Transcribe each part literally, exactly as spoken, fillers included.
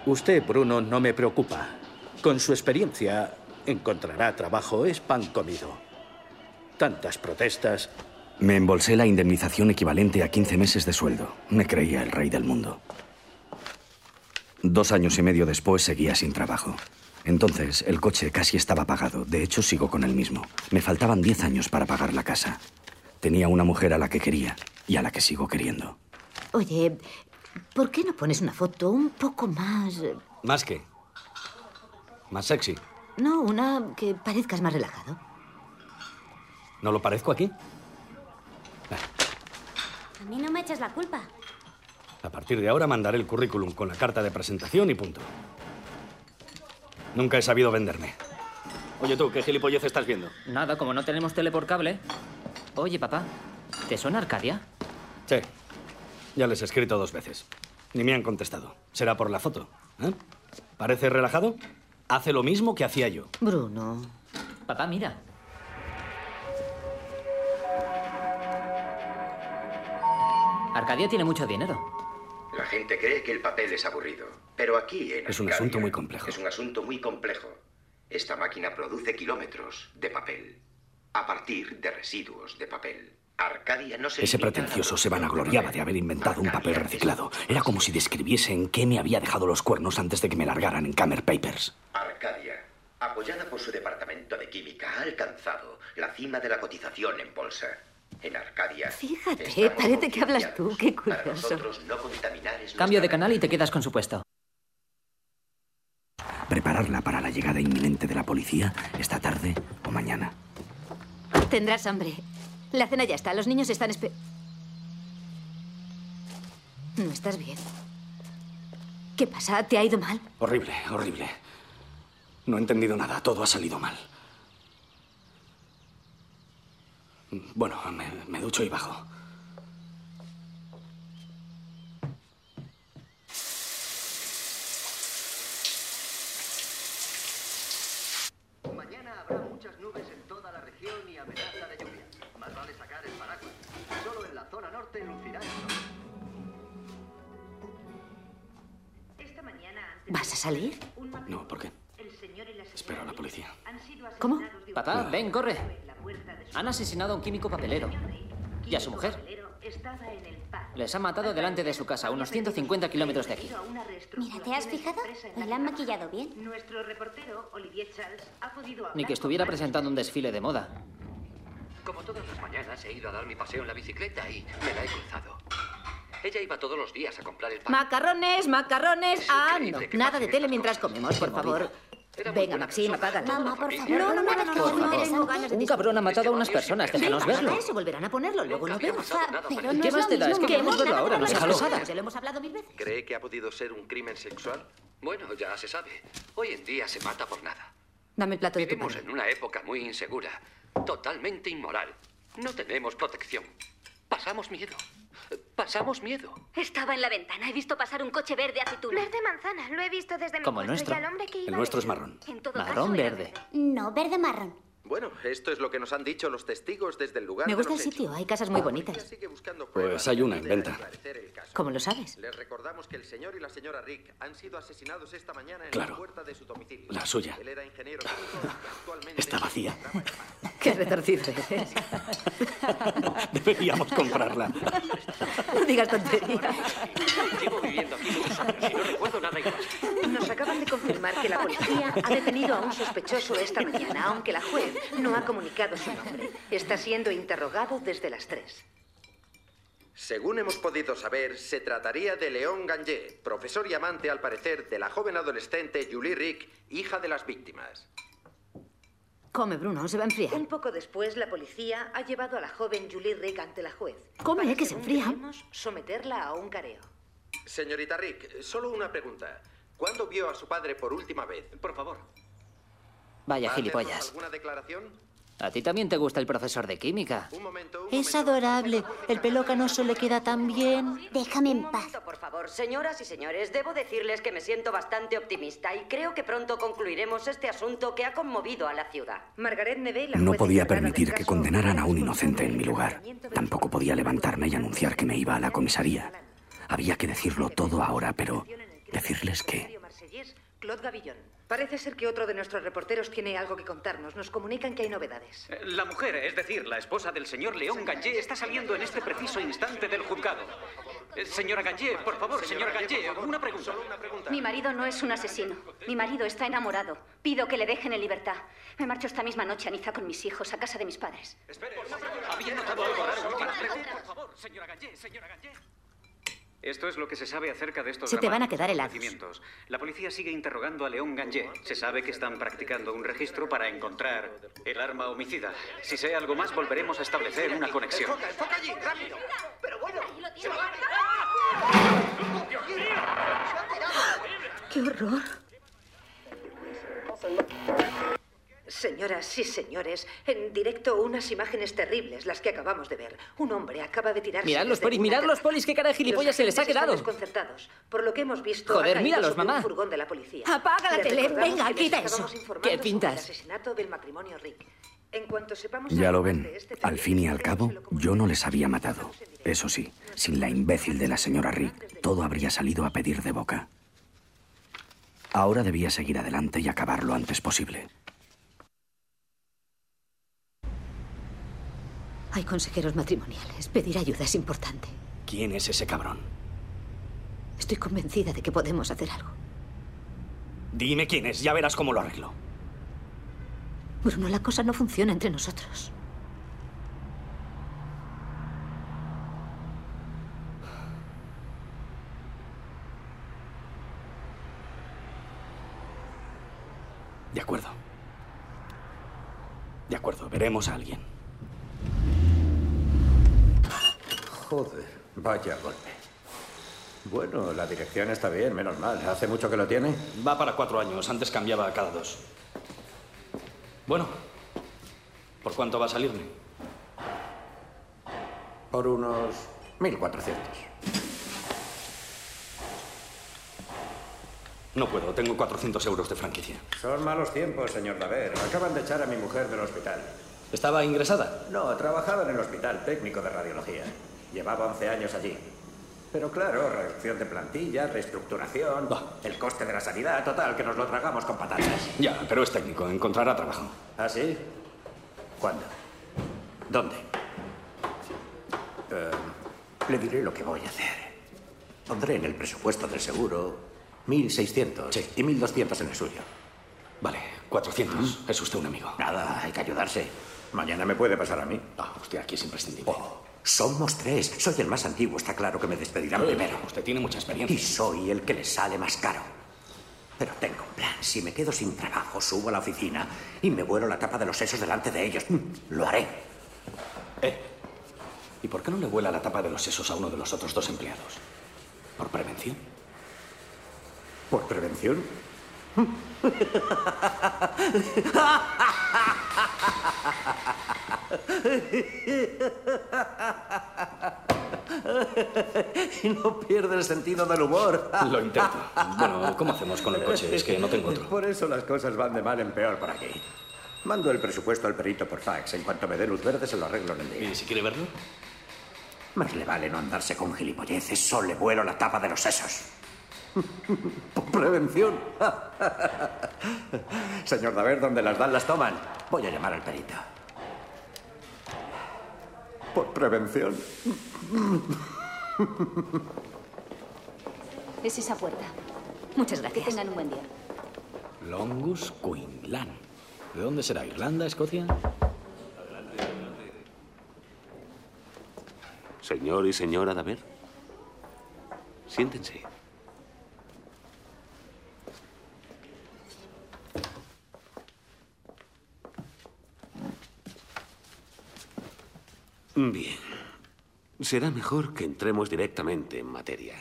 Usted, Bruno, no me preocupa. Con su experiencia, encontrará trabajo. Es pan comido. Tantas protestas. Me embolsé la indemnización equivalente a quince meses de sueldo. Me creía el rey del mundo. Dos años y medio después seguía sin trabajo. Entonces, el coche casi estaba pagado. De hecho, sigo con el mismo. Me faltaban diez años para pagar la casa. Tenía una mujer a la que quería y a la que sigo queriendo. Oye, ¿por qué no pones una foto un poco más... ¿Más qué? ¿Más sexy? No, una que parezcas más relajado. ¿No lo parezco aquí? A mí no me eches la culpa. A partir de ahora mandaré el currículum con la carta de presentación y punto. Nunca he sabido venderme. Oye tú, ¿qué gilipollez estás viendo? Nada, como no tenemos tele por cable. Oye, papá, ¿te suena Arcadia? Sí. Ya les he escrito dos veces. Ni me han contestado. Será por la foto, ¿eh? ¿Parece relajado? Hace lo mismo que hacía yo. Bruno. Papá, mira. Arcadia tiene mucho dinero. La gente cree que el papel es aburrido, pero aquí en Es un Arcadia asunto muy complejo. Es un asunto muy complejo. Esta máquina produce kilómetros de papel a partir de residuos de papel. Arcadia no se Ese limita a la pretencioso se producción vanagloriaba papel. de haber inventado un Arcadia papel reciclado. Era como si describiese en qué me había dejado los cuernos antes de que me largaran en Camel Papers. Arcadia, apoyada por su departamento de química, ha alcanzado la cima de la cotización en bolsa. En Arcadia. Fíjate, estamos parece que hablas tú. Qué Para curioso. nosotros, no contaminar es Cambio de nuestra canal y te quedas con su puesto. Prepararla para la llegada inminente de la policía esta tarde o mañana. Tendrás hambre. La cena ya está. Los niños están espe... No estás bien. ¿Qué pasa? ¿Te ha ido mal? Horrible, horrible. No he entendido nada. Todo ha salido mal. Bueno, me, me ducho y bajo. Mañana habrá muchas nubes en toda la región y amenaza de lluvia. Más vale sacar el paraguas. Solo en la zona norte lucirá el sol. Esta mañana, ¿Vas a salir? No, ¿por qué? el señor y la señora Espero a la policía. han sido ¿Cómo? asesinados de un Papá, ven, corre. en la puerta de su Han asesinado a un químico papelero. Y a su mujer. papelero. Estaba en el pub. Les han matado delante de su casa, a unos ciento cincuenta kilómetros de aquí. Debido a una Mira, ¿te has reestructuración fijado? expresa en Hoy la la han que maquillado bien. Nuestro reportero, Olivier Charles, ha podido hablar Ni que con estuviera varios presentando un desfile de moda. Como todas las mañanas he ido a dar mi paseo en la bicicleta y me la he cruzado. Ella iba todos los días a comprar el pan. Macarrones, macarrones. Es Ah, increíble no. que Nada pasen de tele estas mientras cosas. comemos, por favor. Era muy Venga, buena Maxim, persona. apágala. Mamá, por familia. favor, No, no, no, no, no, Por no, favor. tengo ganas de Un cabrón ha matado a unas personas, déjanos Venga, verlo. para eso volverán a ponerlo, luego Nunca lo había vemos. pasado nada Pero parecido. no ¿Qué es más lo te da? Es mismo. que queremos verlo Nada, ahora, no nada, seas nada, pesada. nada, ya lo hemos hablado mil veces. ¿Cree que ha podido ser un crimen sexual? Bueno, ya se sabe. Hoy en día se mata por nada. Dame el plato de tu Vivimos padre. en una época muy insegura, totalmente inmoral. No tenemos protección. Pasamos miedo. Pasamos miedo. Estaba en la ventana. He visto pasar un coche verde aceituna. Verde manzana, lo he visto desde mi Como el puesto, nuestro. y al hombre que iba El nuestro es detrás. marrón. En todo Marrón caso, era verde. No, verde marrón. Bueno, esto es lo que nos han dicho los testigos desde el lugar Me de gusta el los sitio, hechos. hay casas muy La policía bonitas. sigue buscando Pues pruebas hay que una, ayuden a inventa. esclarecer el caso. ¿Cómo lo sabes? Les recordamos que el señor y la señora Rick han sido asesinados esta mañana en Claro. la puerta de su domicilio. La suya. Él era ingeniero químico y actualmente Está vacía. Qué retorcido eres. Deberíamos comprarla. No digas tonterías. Llevo viviendo aquí muchos años y no recuerdo nada igual. Nos acaban de confirmar que la policía ha detenido a un sospechoso esta mañana, aunque la juez no ha comunicado su nombre. Está siendo interrogado desde las tres. Según hemos podido saber, se trataría de León Gangé, profesor y amante, al parecer, de la joven adolescente Julie Rick, hija de las víctimas. Come, Bruno, se va a enfriar. Un poco después, la policía ha llevado a la joven Julie Rick ante la juez. Come, para, que se según enfría. creemos, someterla a un careo. Señorita Rick, solo una pregunta. ¿Cuándo vio a su padre por última vez? Por favor. Vaya ¿Va a hacernos gilipollas. ¿Alguna declaración? A ti también te gusta el profesor de química. Un momento, un Es momento. adorable. El pelo canoso le queda tan bien. Déjame Un en paz. momento, por favor. Señoras y señores, debo decirles que me siento bastante optimista y creo que pronto concluiremos este asunto que ha conmovido a la ciudad. Margaret Neve, la No juez podía encargada del permitir que caso, condenaran a un era inocente en mi responsable lugar. del tratamiento de Tampoco su podía padre. levantarme y anunciar que me iba a la comisaría. Había que decirlo todo ahora, pero ¿decirles qué? Claude Gavillon. Parece ser que otro de nuestros reporteros tiene algo que contarnos. Nos comunican que hay novedades. La mujer, es decir, la esposa del señor León Gangé, está saliendo en este preciso instante del juzgado. Eh, Señora Gangé, por favor, señora Gangé, una pregunta. Mi marido no es un asesino. Mi marido está enamorado. Pido que le dejen en libertad. Me marcho esta misma noche a Niza con mis hijos, a casa de mis padres. Espere, ¿había notado algo raro últimamente? Por favor, señora Gangé, señora Gangé. Esto es lo que se sabe acerca de estos Se te van a quedar dramáticos helados. acontecimientos. La policía sigue interrogando a León Gangé. Se sabe que están practicando un registro para encontrar el arma homicida. Si sé algo más, volveremos a establecer una conexión. ¡Enfoca, enfoca allí! ¡Rápido! ¡Pero bueno! ¡Se va a... ¡Dios mío! ¡Qué horror! Señoras y señores, en directo unas imágenes terribles, las que acabamos de ver. Un hombre acaba de tirarse... Mirad los desde polis, una mirad terraza. los polis, qué cara de gilipollas se les ha Los agentes quedado. están desconcertados. Por lo que hemos visto... Joder, ha caído míralos, sobre mamá. un furgón de la policía. Apaga la Les tele, recordamos venga, que les quita estábamos eso. informando ¿Qué sobre pintas? el asesinato del matrimonio Rick. En cuanto sepamos Ya algo lo más ven. de este Al fin y al teniente, cabo, se lo yo no les había matado. Eso sí, sin la imbécil de la señora Rick, todo habría salido a pedir de boca. Ahora debía seguir adelante y acabar lo antes posible. Hay consejeros matrimoniales. Pedir ayuda es importante. ¿Quién es ese cabrón? Estoy convencida de que podemos hacer algo. Dime quién es, ya verás cómo lo arreglo. Bruno, la cosa no funciona entre nosotros. De acuerdo. De acuerdo, veremos a alguien. Joder, vaya golpe. Bueno, la dirección está bien, menos mal. ¿Hace mucho que lo tiene? Va para cuatro años, antes cambiaba cada dos. Bueno, ¿por cuánto va a salirme? Por unos mil cuatrocientos. No puedo, tengo cuatrocientos euros de franquicia. Son malos tiempos, señor Daver. Acaban de echar a mi mujer del hospital. ¿Estaba ingresada? No, trabajaba en el hospital técnico de radiología. Llevaba once años allí. Pero claro, reducción de plantilla, reestructuración, Bah. el coste de la sanidad, total, que nos lo tragamos con patatas. Ya, pero es técnico, encontrará trabajo. ¿Ah, sí? ¿Cuándo? ¿Dónde? Eh, le diré lo que voy a hacer. Pondré en el presupuesto del seguro mil seiscientos Sí. y mil doscientos en el suyo. Vale, cuatrocientos. Es usted un amigo. Nada, hay que ayudarse. Mañana me puede pasar a mí. Ah, usted aquí es imprescindible. Oh, somos tres. Soy el más antiguo. Está claro que me despedirán primero. Usted tiene mucha Y experiencia. soy el que les sale más caro. Pero tengo un plan. Si me quedo sin trabajo, subo a la oficina y me vuelo la tapa de los sesos delante de ellos. Mm, Lo haré. Eh, ¿y por qué no le vuela la tapa de los sesos a uno de los otros dos empleados? ¿Por prevención? ¿Por prevención? Y no pierde el sentido del humor. Lo intento. Bueno, ¿cómo hacemos con el coche? Es que no tengo otro. Por eso las cosas van de mal en peor por aquí. Mando el presupuesto al perito por fax. En cuanto me dé luz verde, se lo arreglo en el día. ¿Y si quiere verlo? Más le vale no andarse con gilipolleces. Solo le vuelo la tapa de los sesos. Por prevención. Señor Daver, donde las dan las toman. Voy a llamar al perito. Por prevención. Es esa puerta. Muchas Que gracias. tengan un buen día. Longus Quinlan. ¿De dónde será? ¿Irlanda, Escocia? Señor y señora Daver, siéntense. Bien. Será mejor que entremos directamente en materia.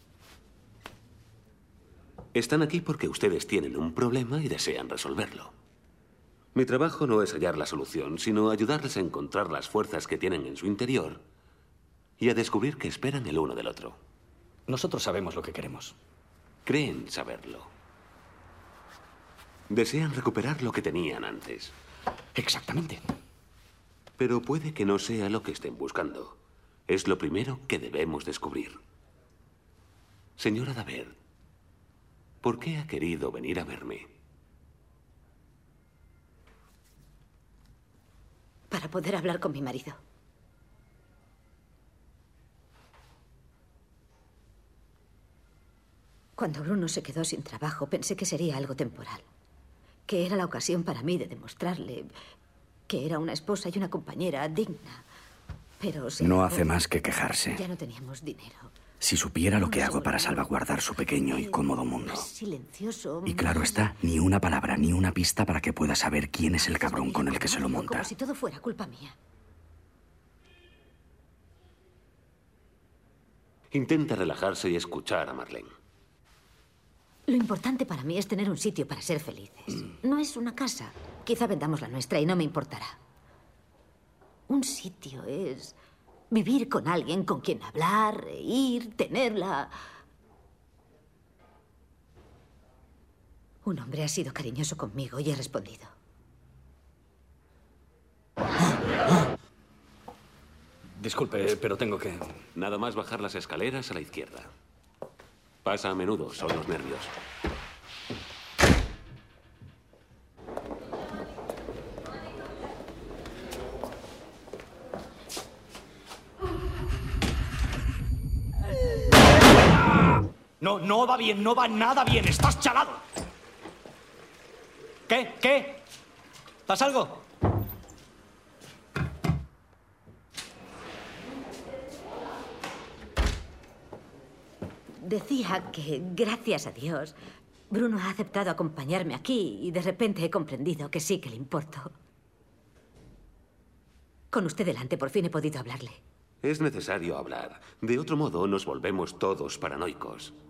Están aquí porque ustedes tienen un problema y desean resolverlo. Mi trabajo no es hallar la solución, sino ayudarles a encontrar las fuerzas que tienen en su interior y a descubrir qué esperan el uno del otro. Nosotros sabemos lo que queremos. Creen saberlo. Desean recuperar lo que tenían antes. Exactamente. Pero puede que no sea lo que estén buscando. Es lo primero que debemos descubrir. Señora Daver, ¿Por qué ha querido venir a verme? Para poder hablar con mi marido. Cuando Bruno se quedó sin trabajo, pensé que sería algo temporal. Que era la ocasión para mí de demostrarle que era una esposa y una compañera digna. Pero se No acabó. hace más que quejarse. Ya no teníamos dinero. Si supiera lo que hago para salvaguardar su pequeño y cómodo mundo. Más silencioso. Y claro está, ni una palabra, ni una pista para que pueda saber quién es el cabrón con el que se lo monta. Como si todo fuera culpa mía. Intenta relajarse y escuchar a Marlene. Lo importante para mí es tener un sitio para ser felices. No es una casa. Quizá vendamos la nuestra y no me importará. Un sitio es vivir con alguien con quien hablar, reír, tenerla. Un hombre ha sido cariñoso conmigo y he respondido. Disculpe, pero tengo que... Nada más bajar las escaleras a la izquierda. Pasa a menudo, son los nervios. No, no va bien, no va nada bien. Estás chalado. ¿Qué? ¿Qué? ¿Pasa algo? Decía que, gracias a Dios, Bruno ha aceptado acompañarme aquí y de repente he comprendido que sí que le importo. Con usted delante, por fin he podido hablarle. Es necesario hablar. De otro modo, nos volvemos todos paranoicos.